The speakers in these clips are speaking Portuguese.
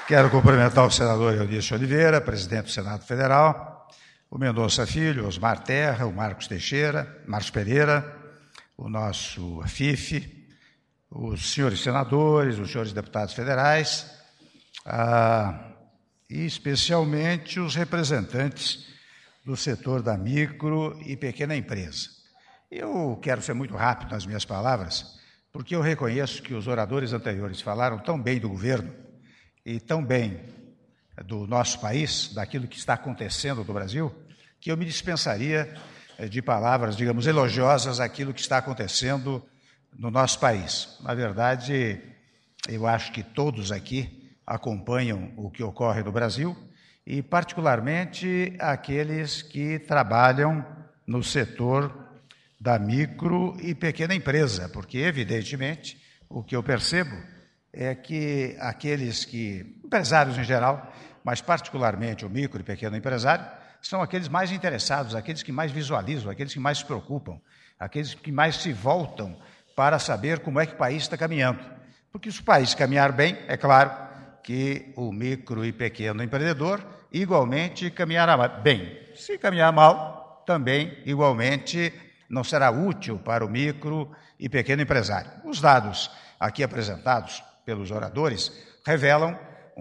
Quero cumprimentar o senador Eunício Oliveira, presidente do Senado Federal, o Mendonça Filho, Osmar Terra, o Marcos Pereira, o nosso FIFE, os senhores senadores, os senhores deputados federais, e especialmente os representantes do setor da micro e pequena empresa. Eu quero ser muito rápido nas minhas palavras, porque eu reconheço que os oradores anteriores falaram tão bem do governo e tão bem do nosso país, daquilo que está acontecendo no Brasil, que eu me dispensaria de palavras, digamos, elogiosas àquilo que está acontecendo no nosso país. Na verdade, eu acho que todos aqui acompanham o que ocorre no Brasil e, particularmente, aqueles que trabalham no setor da micro e pequena empresa, porque, evidentemente, o que eu percebo é que empresários em geral, mas particularmente o micro e pequeno empresário, são aqueles mais interessados, aqueles que mais visualizam, aqueles que mais se preocupam, aqueles que mais se voltam para saber como é que o país está caminhando. Porque se o país caminhar bem, é claro que o micro e pequeno empreendedor igualmente caminhará bem. Se caminhar mal, também igualmente não será útil para o micro e pequeno empresário. Os dados aqui apresentados pelos oradores revelam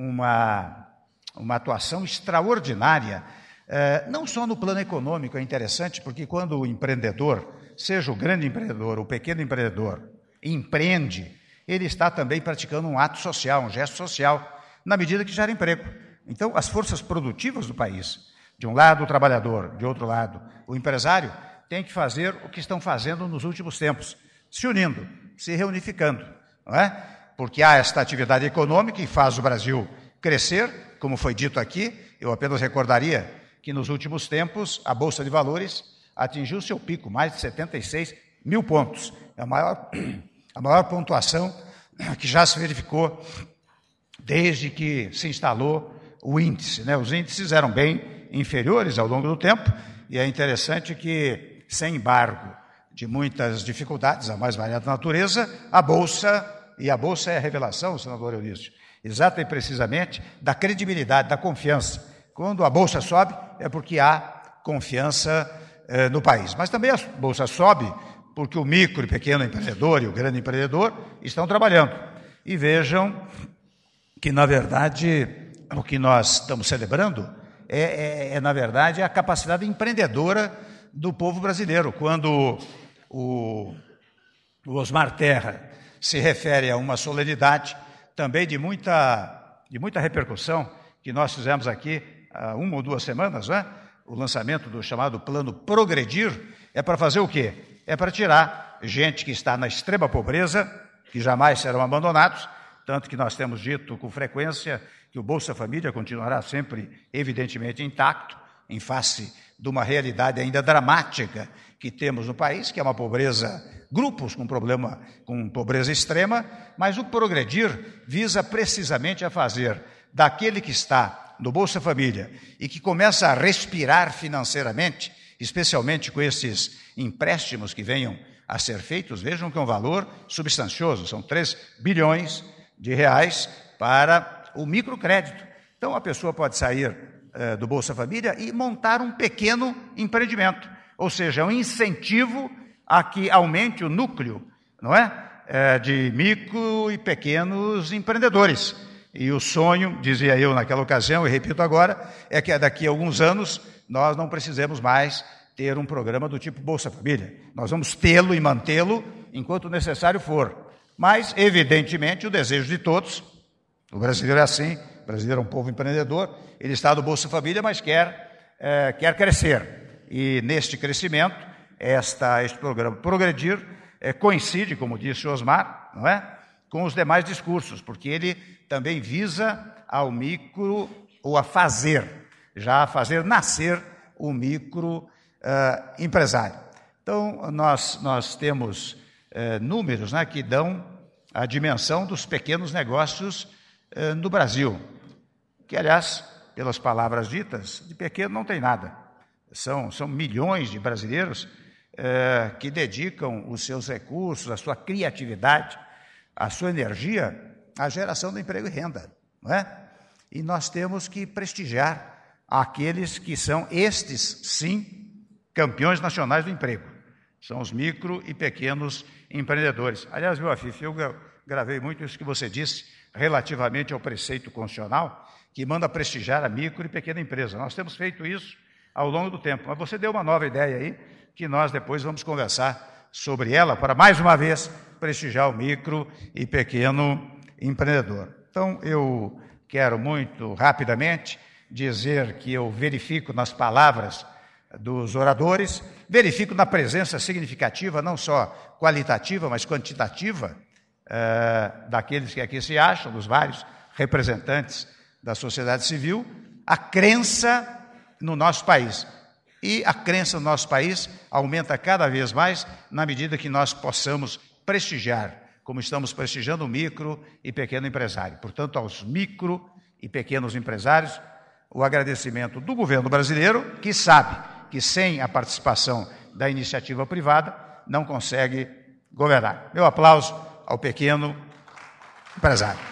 uma atuação extraordinária, não só no plano econômico. É interessante porque quando o empreendedor, seja o grande empreendedor ou o pequeno empreendedor, empreende, ele está também praticando um ato social, um gesto social, na medida que gera emprego. Então, as forças produtivas do país, de um lado o trabalhador, de outro lado o empresário, têm que fazer o que estão fazendo nos últimos tempos, se unindo, se reunificando, não é? Porque há esta atividade econômica que faz o Brasil crescer, como foi dito aqui. Eu apenas recordaria que nos últimos tempos a Bolsa de Valores atingiu seu pico, mais de 76 mil pontos. É a maior pontuação que já se verificou desde que se instalou o índice, né? Os índices eram bem inferiores ao longo do tempo, e é interessante que, sem embargo de muitas dificuldades, a mais variada natureza, a Bolsa é a revelação, senador Eunício, exata e precisamente da credibilidade, da confiança. Quando a Bolsa sobe, é porque há confiança no país. Mas também a Bolsa sobe porque o micro e pequeno empreendedor e o grande empreendedor estão trabalhando. E vejam que, na verdade, o que nós estamos celebrando na verdade, a capacidade empreendedora do povo brasileiro. Quando o Osmar Terra se refere a uma solenidade também de muita repercussão que nós fizemos aqui há 1 ou 2 semanas, né? O lançamento do chamado Plano Progredir, é para fazer o quê? É para tirar gente que está na extrema pobreza, que jamais serão abandonados, tanto que nós temos dito com frequência que o Bolsa Família continuará sempre, evidentemente, intacto, em face de uma realidade ainda dramática que temos no país, que é uma pobreza, grupos com pobreza extrema, mas o Progredir visa precisamente a fazer daquele que está no Bolsa Família e que começa a respirar financeiramente, especialmente com esses empréstimos que venham a ser feitos. Vejam que é um valor substancioso, são 3 bilhões de reais para o microcrédito. Então, a pessoa pode sair do Bolsa Família e montar um pequeno empreendimento, ou seja, é um incentivo a que aumente o núcleo, não é? De micro e pequenos empreendedores. E o sonho, dizia eu naquela ocasião, e repito agora, é que daqui a alguns anos nós não precisemos mais ter um programa do tipo Bolsa Família. Nós vamos tê-lo e mantê-lo enquanto necessário for. Mas, evidentemente, o desejo de todos, o brasileiro é assim, o brasileiro é um povo empreendedor, ele está no Bolsa Família, mas quer crescer. E neste crescimento, este programa Progredir coincide, como disse o Osmar, não é? Com os demais discursos, porque ele também visa ao micro, ou a fazer nascer o micro empresário. Então, nós temos números, né, que dão a dimensão dos pequenos negócios no Brasil, que, aliás, pelas palavras ditas, de pequeno não tem nada. São milhões de brasileiros que dedicam os seus recursos, a sua criatividade, a sua energia à geração do emprego e renda, não é? E nós temos que prestigiar aqueles que são, estes sim, campeões nacionais do emprego. São os micro e pequenos empreendedores. Aliás, viu, Afif, eu gravei muito isso que você disse relativamente ao preceito constitucional, que manda prestigiar a micro e pequena empresa. Nós temos feito isso ao longo do tempo. Mas você deu uma nova ideia aí, que nós depois vamos conversar sobre ela, para mais uma vez prestigiar o micro e pequeno empreendedor. Então, eu quero muito rapidamente dizer que eu verifico nas palavras dos oradores, verifico na presença significativa, não só qualitativa, mas quantitativa, daqueles que aqui se acham, dos vários representantes da sociedade civil, a crença no nosso país. E a crença no nosso país aumenta cada vez mais na medida que nós possamos prestigiar, como estamos prestigiando o micro e pequeno empresário. Portanto, aos micro e pequenos empresários, o agradecimento do governo brasileiro, que sabe que sem a participação da iniciativa privada não consegue governar. Meu aplauso ao pequeno empresário.